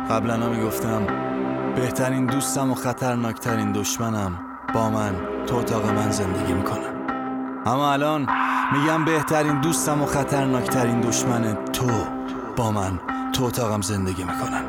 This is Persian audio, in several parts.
قبلا میگفتم بهترین دوستم و خطرناکترین دشمنم با من تو اتاق من زندگی میکنه، اما الان میگم بهترین دوستم و خطرناکترین دشمن تو با من تو اتاقم زندگی میکنن.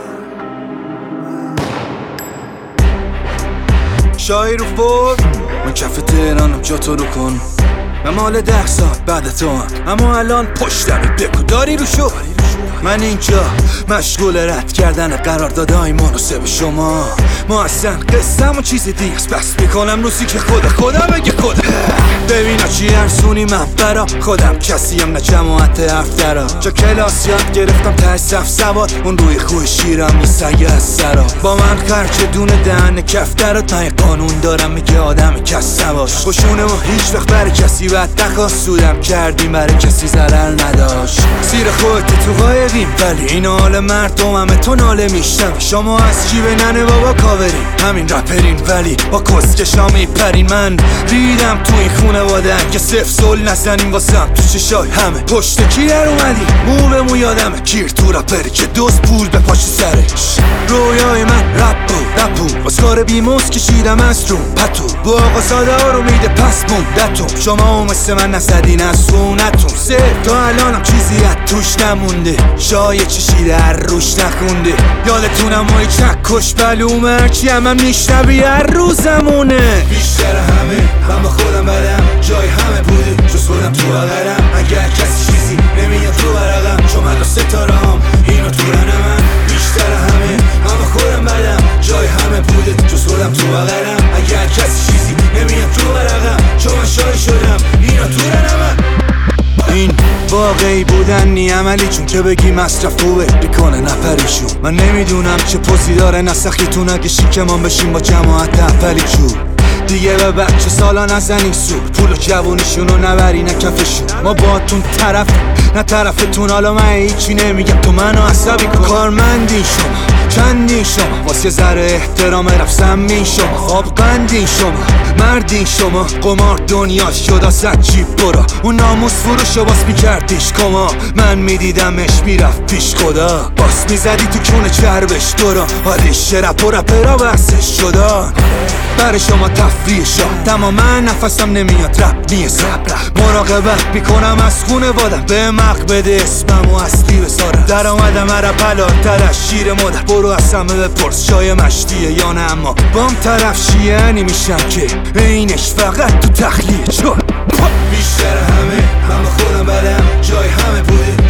شاهی رو فور من کف تهرانم، جا تو رو کن. من مال 10 ساعت بعد تو هم، اما الان پشتمی بگو داری رو شو. من اینجا مشغول رد کردن قراردادهای مناسب شما. ما اصلا قصم و چیز دیگه است، بس میکنم روزی که خدا بگه خدا. ببینا چی ارزونی من برا خودم، کسیم نه جماعت افترا. جا کلاس یاد گرفتم ته صف سواد، اون روی خوی شیرم میسگه از سرا. با من خرچ دونه دهن کفترات، من قانون دارم میگه آدم کس سواش. خوشونه ما هیچ وقت برای کسی بد نخواست، سودم کردیم برای کسی ضرر نداشت. زیر خودت تو قایقیم ولی این حال مردم همه تو ناله میشتم. شما از جیب ننه بابا کاورین، همین رپرین ولی با کسکشا میپرین. من ریدم تو این خونواده که صفر سل نزنیم واسم تو چشای همه. پشت کی در اومدی مو به مو یادمه، کیر تو رپری که دوست پول به پاش سرش. رویای من رپ بود باز کار بیموز کشیدم از رو پتو. با آقا ساده ها رو میده پس موندتون، شما مثل من نزدین از سونتون. تا الانم چیزی از توش نمونده، شای چشیده هر روش نخونده. یادتونم مای چکش بلوم هرچی هم میشنوی هر روزمونه. بیشتر همه من با خودم بدم، جای همه بوده جز خودم تو بغلم. اگر کسی چیزی نمیاد تو برقم، چون من ستاره هم اینو تو رنمم. بیشتر همه من با خودم بدم، جای همه بوده جز خودم تو بغلم. اگر کسی چیزی نمیاد تو برقم، چون من شای شدم اینو تو رنمم. این واقعی بودن نی عملی، چون که بگی مصرف خوبه بیکنه نپریشون. من نمیدونم چه پوزی داره نسخیتون، اگه شیکمان بشیم با جماعت اولی چون دیگه به بچه سالا نزنین سور. پول و جوونیشونو نبری نه کفشون. ما باتون طرف نه طرفتون، حالا من هیچی نمیگم تو منو عصبی کن. کارمندین شما چندین شما، واسه ذره احترام رفسم این شما. خواب قندین شما مردین شما، قمار دنیا شد آسد جیب برا. اون ناموس فروشو باس میکردیش کما، من میدیدمش میرفت پیش خدا. باس میزدی تو کونه چربش دورا، حالیش رپ و رپرا بحثش شدن. برای شما تفریح شد تماما نفسم نمیاد رپ نیست. مراقبت میکنم از خونه وادم، به مق بده اسمم و اصلی بسارم. در آمدم عرب حلالتر از شیر مادر، برو از همه بپرس شای مشتیه یا نه. اما بام طرف شیعنی میشم که اینش فقط تو تخلیه. چون بیشتر همه من با خودم بدم، جای همه بوده